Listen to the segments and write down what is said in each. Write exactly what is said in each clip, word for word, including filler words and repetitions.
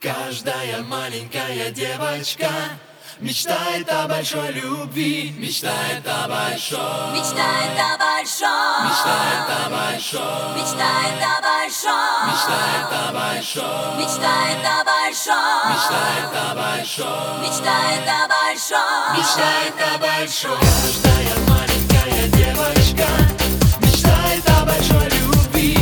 Каждая маленькая девочка мечтает о большой любви, мечтает о большом, Мечтает о большом, мечтает о большом, мечтает о большом, мечтает о большом, мечтает о большом, мечтает о большом, мечтает о большом, мечтает о большом. Каждая маленькая девочка мечтает о большой любви.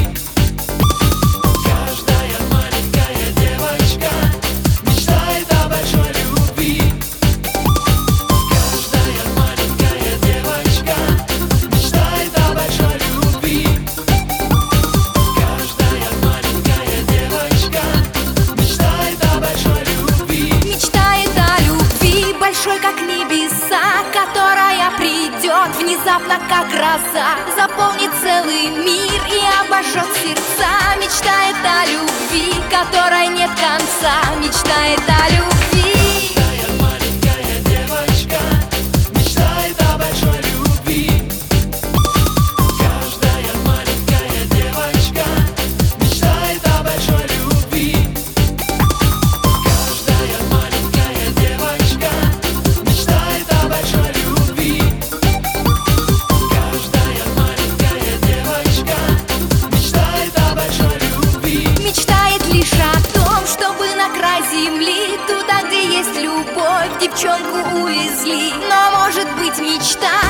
Каждая маленькая девочка мечтает о большой любви. Каждая маленькая девочка мечтает о большой любви. Каждая маленькая девочка мечтает о большой любви. Мечтает о любви большой, как небеса, которая придет внезапно, как гроза, заполнит целый мир и обожжет сердца. Мечтает о любви, которой нет конца. Мечтает о любви. Каждая маленькая девочка мечтает о большой любви. Каждая маленькая девочка мечтает о большой любви. Каждая маленькая девочка мечтает о большой любви. Каждая маленькая девочка мечтает о большой любви. Мечтает лишь о том, чтобы на край земли, туда, где есть любовь, девчонку увезли. Но может быть мечта